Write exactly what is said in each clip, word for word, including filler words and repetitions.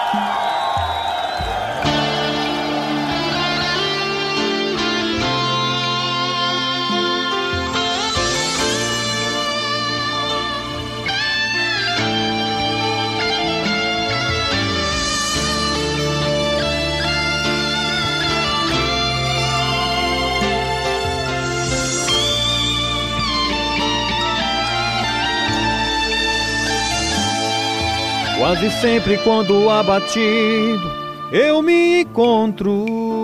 Quase sempre quando abatido eu me encontro,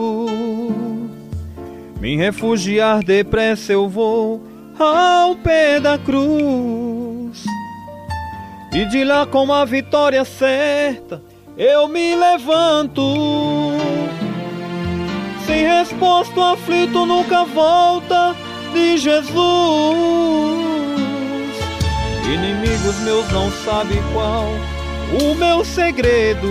me refugiar depressa eu vou ao pé da cruz, e de lá com a vitória certa eu me levanto. Sem resposta o aflito nunca volta de Jesus. Inimigos meus não sabem qual o meu segredo,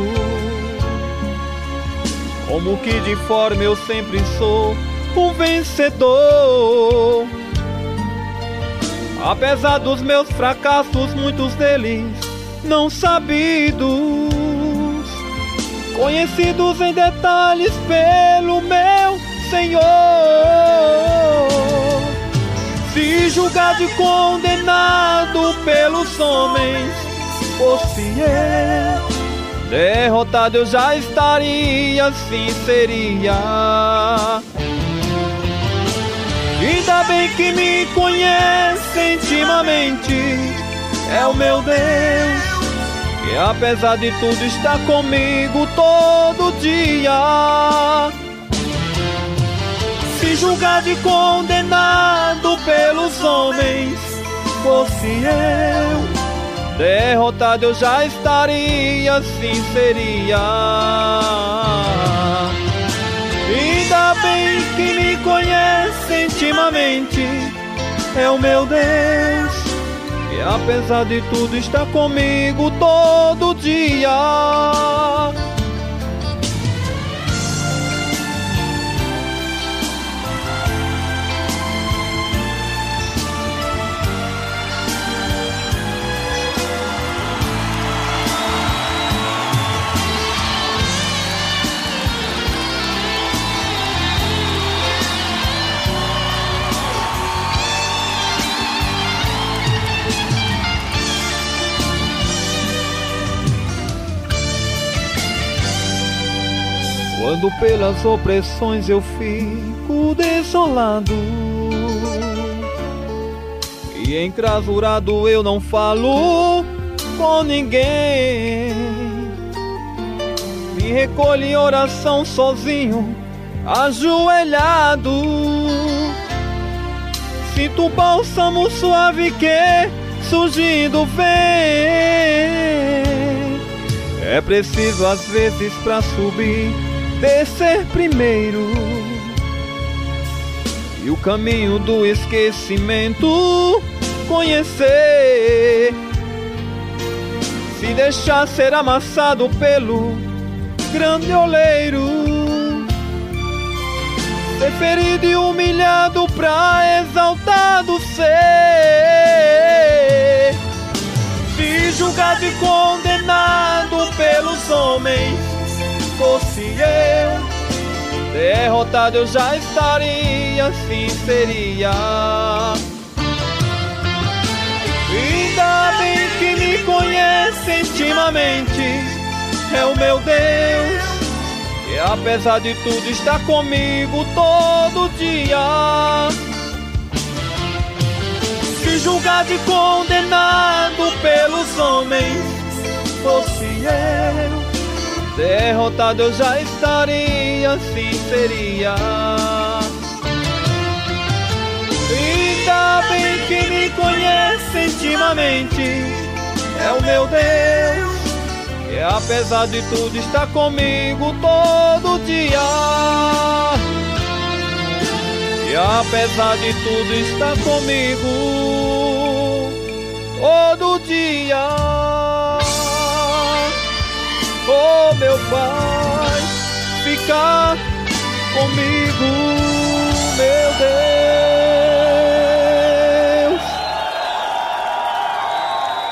como que de forma eu sempre sou um vencedor. Apesar dos meus fracassos, muitos deles não sabidos, conhecidos em detalhes pelo meu Senhor. Se julgado e condenado pelos homens fosse eu, derrotado eu já estaria, assim seria. Ainda bem que me conhece intimamente, é o meu Deus, que apesar de tudo está comigo todo dia. Se julgado e condenado pelos homens fosse eu, derrotado eu já estaria, assim seria. Ainda bem que me conhece intimamente, é o meu Deus, que apesar de tudo está comigo todo dia. Quando pelas opressões eu fico desolado e encrasurado eu não falo com ninguém, me recolho em oração sozinho, ajoelhado, sinto o bálsamo suave que surgindo vem. É preciso às vezes pra subir descer primeiro, e o caminho do esquecimento conhecer. Se deixar ser amassado pelo grande oleiro, ser ferido e humilhado pra exaltado ser. Se julgado e condenado pelos homens fosse eu, derrotado eu já estaria, assim seria. Ainda bem que me conhece intimamente, é o meu Deus, que apesar de tudo está comigo todo dia. Se julgado e condenado pelos homens fosse eu, derrotado eu já estaria, assim seria. Ainda bem que me conhece intimamente, é o meu Deus, que apesar de tudo está comigo todo dia. E apesar de tudo está comigo todo dia.